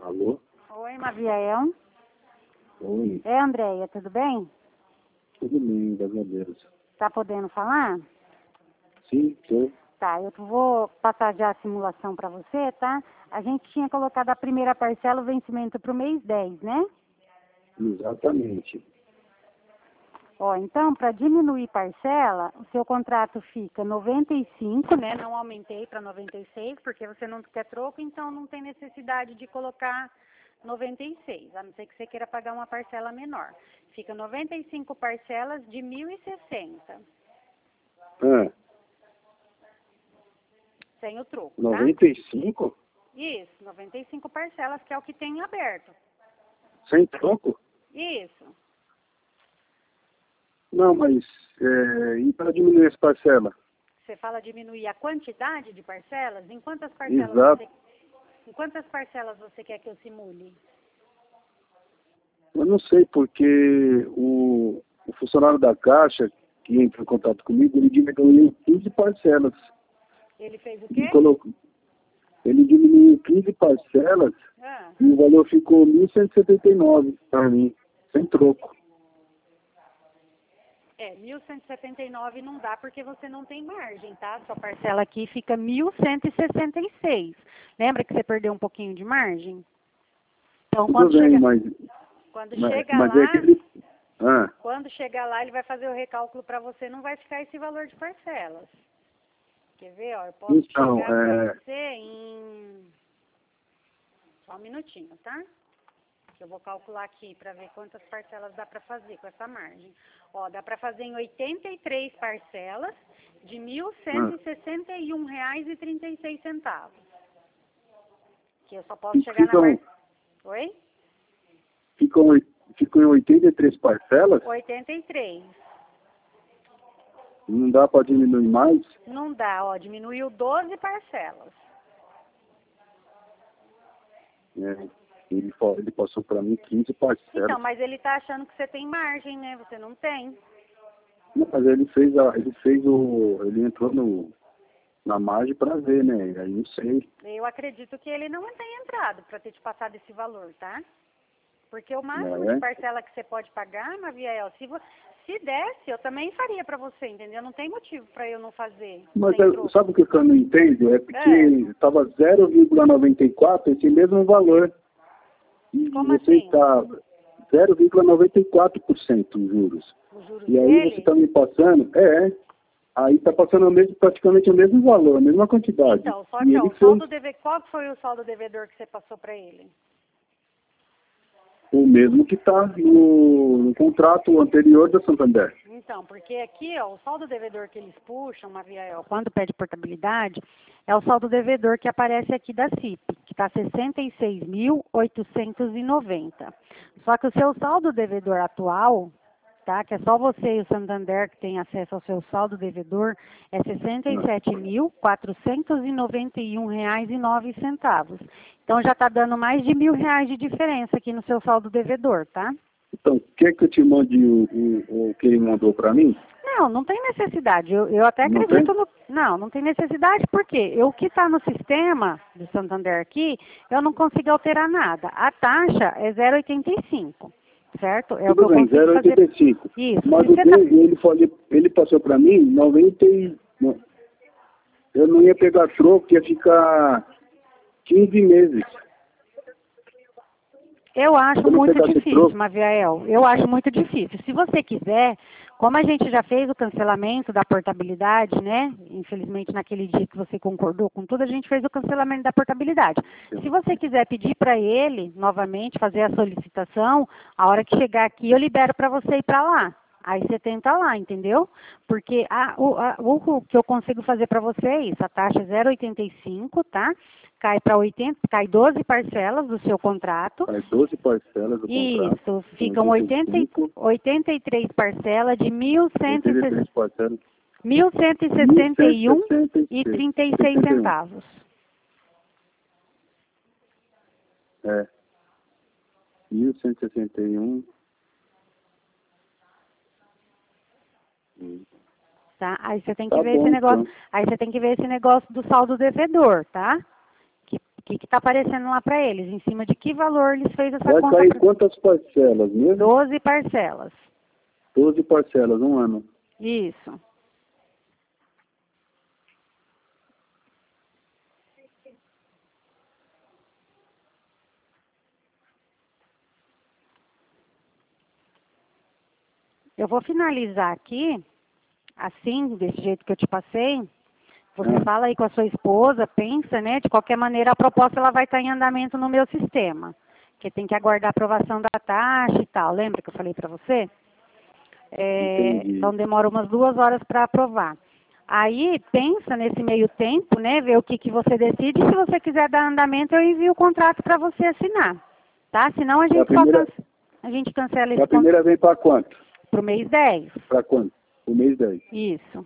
Alô? Oi, Maviel. Oi, É, Andréia, tudo bem? tudo bem, graças a Deus. Tá podendo falar? Sim, tô. Tá, eu vou passar já a simulação para você, tá? A gente tinha colocado a primeira parcela, o vencimento para o mês 10, né? Exatamente. Ó, então, para diminuir parcela, o seu contrato fica 95, né? Não aumentei para 96, porque você não quer troco, então não tem necessidade de colocar 96, a não ser que você queira pagar uma parcela menor. Fica 95 parcelas de 1.060, Ah, sem o troco, tá? 95? Isso, 95 parcelas, que é o que tem aberto. Sem troco? Isso. Não, mas e para diminuir essa parcela? Você fala diminuir a quantidade de parcelas? Em quantas parcelas Exato. você quer que eu simule? Eu não sei, porque o funcionário da Caixa, que entrou em contato comigo, ele diminuiu 15 parcelas. Ele fez o Ele, quê? ele diminuiu 15 parcelas Ah, e o valor ficou 1.179 para mim, sem troco. 1.179 não dá porque você não tem margem, tá? Sua parcela aqui fica 1.166. Lembra que você perdeu um pouquinho de margem? Então, Tudo bem, mas chegar é lá, aquele... Ah, quando chegar lá, ele vai fazer o recálculo para você, não vai ficar esse valor de parcelas. Quer ver, ó? Eu posso então, chegar para você em... Só um minutinho, tá? Que eu vou calcular aqui para ver quantas parcelas dá para fazer com essa margem. Ó, dá para fazer em 83 parcelas de R$ 1.161,36. Que eu só posso chegar na ficam, parcela... Oi? ficam em 83 parcelas? 83. Não dá para diminuir mais? Não dá, ó, diminuiu 12 parcelas. É, ele passou para mim 15 parcelas. Então, mas ele tá achando que você tem margem, né? Você não tem. Não, mas ele entrou na margem para ver, né? Aí não sei. Eu acredito que ele não tem entrado para ter te passado esse valor, tá? Porque o máximo É. de parcela que você pode pagar, Maviel, se desse, eu também faria para você, entendeu? Não tem motivo para eu não fazer. Mas Sem troco. sabe o que eu não entendo? É porque estava 0,94 esse mesmo valor. E Como você assim? está 0,94% os juros. Os juros E aí dele? você está me passando, aí está passando praticamente o mesmo valor, a mesma quantidade. Então, só E que ele ó, o saldo fez qual que foi o saldo devedor que você passou para ele? o mesmo que está no contrato anterior da Santander. Então, porque aqui, ó, o saldo devedor que eles puxam, Maviel, quando pede portabilidade, é o saldo devedor que aparece aqui da CIP, que está 66.890. Só que o seu saldo devedor atual, tá, que é só você e o Santander que tem acesso ao seu saldo devedor, é R$ 67.491,09. Então já está dando mais de R$ 1.000 de diferença aqui no seu saldo devedor, tá? Então, quer que eu te mande o que ele mandou para mim? Não, não tem necessidade. Eu até Não acredito tem? no... Não tem necessidade porque o que está no sistema do Santander aqui, eu não consigo alterar nada. A taxa é 0,85, certo? É o que Tudo eu bem, consigo fazer. 0,85. Isso. Mas Se o você tá... dele, ele passou para mim 90 não, eu não ia pegar troco, ia ficar 15 meses. Eu acho Se eu não muito pegasse difícil, troco, Maviel. Eu acho muito difícil. Se você quiser, como a gente já fez o cancelamento da portabilidade, né? Infelizmente, naquele dia que você concordou com tudo, a gente fez o cancelamento da portabilidade. Se você quiser pedir para ele, novamente, fazer a solicitação, a hora que chegar aqui, eu libero para você ir para lá. Aí você tenta lá, entendeu? Porque o que eu consigo fazer para você é isso. A taxa é 0,85, tá? Cai 12 parcelas do seu contrato. as 12 parcelas do contrato. Isso, ficam 83 parcelas de 83 parcelas. 1.161,36 centavos. É. 1.161. Tá? Aí você tem que Tá ver esse bom, negócio. então. Aí você tem que ver esse negócio do saldo devedor, tá? O que está aparecendo lá para eles? Em cima de que valor eles fez essa Vai conta? cair quantas parcelas mesmo? 12 parcelas. 12 parcelas, um ano. Isso. Eu vou finalizar aqui, assim, desse jeito que eu te passei. Você fala aí com a sua esposa, pensa, né? De qualquer maneira, a proposta ela vai estar em andamento no meu sistema. Que tem que aguardar a aprovação da taxa e tal. Lembra que eu falei para você? Então demora umas 2 horas para aprovar. Aí pensa nesse meio tempo, né? Ver o que você decide. Se você quiser dar andamento, eu envio o contrato para você assinar. Tá? Senão a gente a gente cancela esse contrato. A primeira vem para quanto? Para o mês 10. Para quanto? O mês 10. Isso.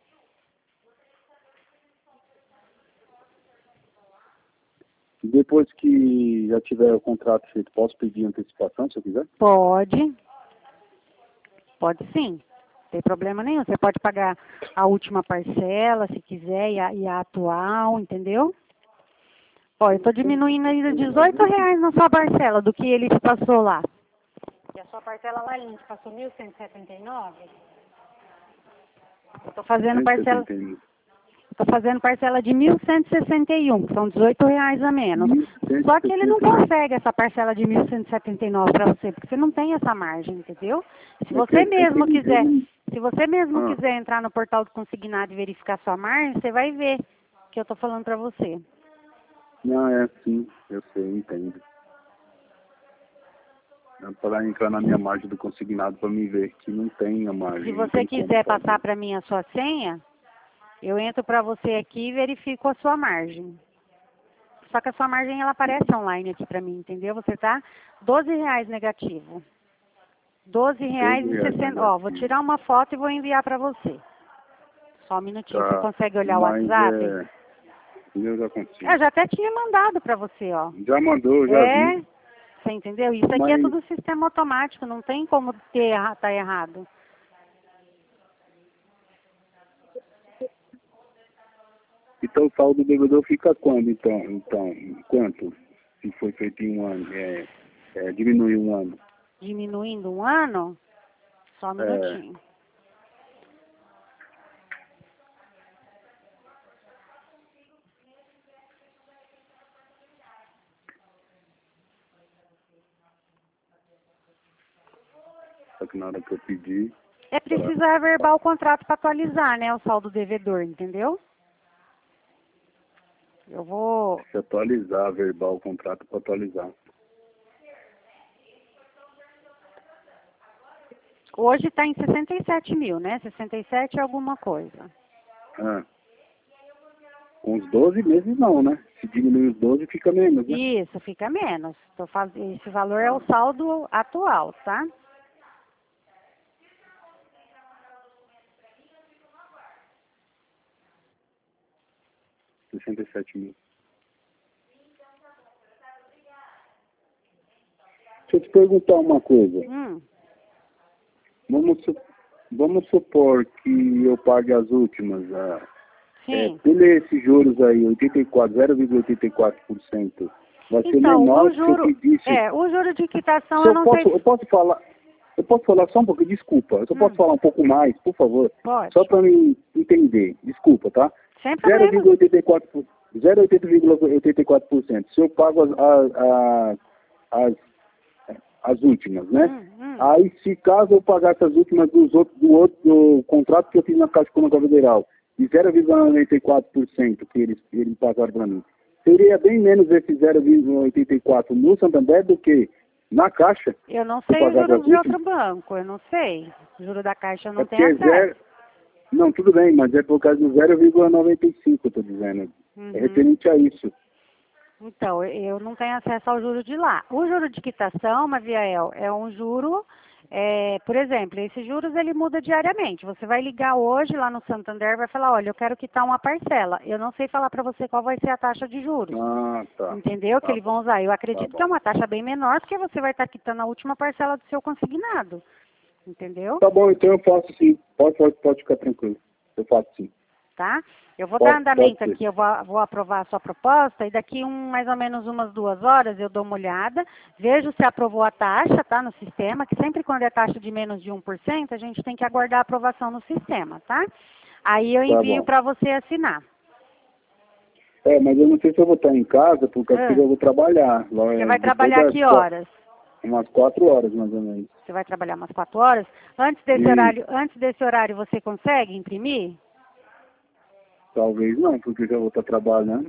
Depois que já tiver o contrato feito, posso pedir antecipação, se eu quiser? Pode. Pode sim. Não tem problema nenhum. Você pode pagar a última parcela, se quiser, e a atual, entendeu? Ó, eu estou diminuindo ainda R$18 na sua parcela do que ele te passou lá. E a sua parcela lá, ele te passou 1.179? Eu estou fazendo parcela... Estou fazendo parcela de 1.161, que são R$18 a menos. Só que ele não consegue essa parcela de 1.179 para você, porque você não tem essa margem, entendeu? Se você mesmo quiser entrar no portal do consignado e verificar sua margem, você vai ver o que eu estou falando para você. Não, é assim, eu sei, entendo. É para entrar na minha margem do consignado para me ver que não tem a margem. Se você quiser passar para mim a sua senha, eu entro para você aqui e verifico a sua margem. Só que a sua margem, ela aparece online aqui para mim, entendeu? Você tá R$12 negativo. R$12,60. Ó, vou tirar uma foto e vou enviar para você. Só um minutinho. Tá. Você consegue olhar o WhatsApp? Eu já consigo. Eu já até tinha mandado para você, ó. Já mandou, já vi. Você entendeu? Isso aqui é tudo sistema automático, não tem como tá errado. Então o saldo do devedor fica quando, então? Quanto? Se foi feito em um ano, diminui um ano. Diminuindo um ano? Só um minutinho. Só que na hora que eu pedi... É preciso averbar o contrato para atualizar, né? O saldo do devedor, entendeu? Eu vou... Se atualizar, verbal o contrato para atualizar. Hoje está em 67 mil, né? 67 alguma coisa. Com os 12 meses não, né? Se diminuir os 12 fica menos, né? Isso, fica menos. Esse valor é o saldo atual, tá? R$67 mil. Deixa eu te perguntar uma coisa. Vamos supor que eu pague as últimas. Pelo esses juros aí, 0,84%. Vai ser menor do que eu pedisse. O juro de quitação eu não sei... Eu posso falar só um pouco, desculpa. Eu só posso falar um pouco mais, por favor? Pode. Só para me entender. Desculpa, tá? 0,84%. Se eu pago as últimas, né? Aí, se caso eu pagasse as últimas do contrato que eu fiz na Caixa Econômica Federal, de 0,94% que eles pagaram para mim, seria bem menos esse 0,84% no Santander do que na Caixa? Eu não sei o juro de outro banco, eu não sei. O juro da Caixa eu não tenho acesso. Não, tudo bem, mas é por causa do 0,95%, eu estou dizendo. É referente a isso. Então, eu não tenho acesso ao juro de lá. O juro de quitação, Maviael, é um juro, por exemplo, esses juros ele muda diariamente. Você vai ligar hoje lá no Santander e vai falar, olha, eu quero quitar uma parcela. Eu não sei falar para você qual vai ser a taxa de juros. Tá. Entendeu? Que eles vão usar. Eu acredito que é uma taxa bem menor, porque você vai estar quitando a última parcela do seu consignado. Entendeu? Tá bom, então eu faço sim. Pode ficar tranquilo. Eu faço sim. tá? Eu vou Pode- dar andamento pode ser. aqui, eu vou aprovar a sua proposta e daqui mais ou menos umas 2 horas eu dou uma olhada, vejo se aprovou a taxa, tá, no sistema, que sempre quando é taxa de menos de 1%, a gente tem que aguardar a aprovação no sistema, tá? Aí eu Tá envio bom. para você assinar. Mas eu não sei se eu vou estar em casa, porque Ah. eu vou trabalhar. Você vai trabalhar que horas? Umas 4 horas, mais ou menos. Você vai trabalhar umas 4 horas? Antes desse horário você consegue imprimir? Talvez não, porque eu já vou estar trabalhando.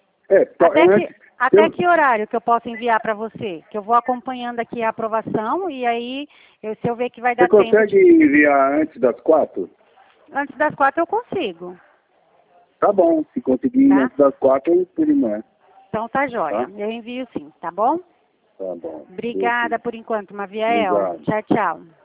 Até que horário que eu posso enviar para você? Que eu vou acompanhando aqui a aprovação e aí, se eu ver que vai Você dar tempo... consegue enviar antes das 4? Antes das 4 eu consigo. Tá bom, se conseguir Tá? antes das 4, eu imprimo. Então tá jóia. Tá? Eu envio sim, tá bom? Tá bom. Obrigada por enquanto, Maviel. Obrigado. Tchau, tchau.